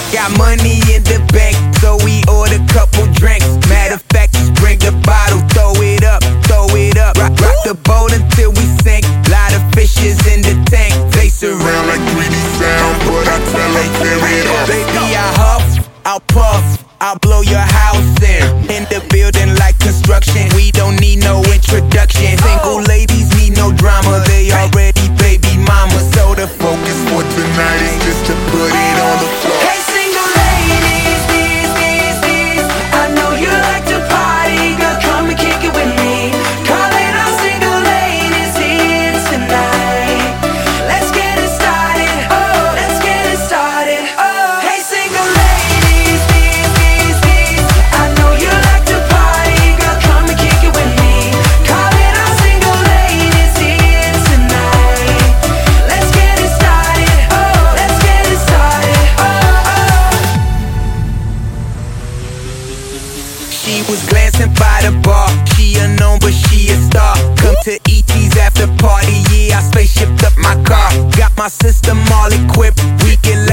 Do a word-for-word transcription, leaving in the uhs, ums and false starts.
Got money in the bank, so we order couple drinks. Matter of fact, just bring the bottle, throw it up, throw it up. Rock, rock the boat until we sink. Lot of fishes in the tank. They surround like three D sound, but I tell them tear it up. Baby, I huff, I'll puff, I'll blow your house in. In the building like construction, we don't need no introduction. Single ladies need no drama, they already baby mama. So the focus for tonight is just to put it on the floor. Hey single ladies, these, these, these, I know you like to party, girl, come and kick it with me. Calling all single ladies here tonight. Let's get it started, oh, let's get it started, oh. Hey single ladies, these, these, these, I know you like to party, girl, come and kick it with me. Calling all single ladies here tonight. Let's get it started, oh, let's get it started, oh, oh. She was glancing by the bar. She unknown, but she a star. Come to E T's after party, yeah, I spaceshipped up my car. Got my system all equipped. We can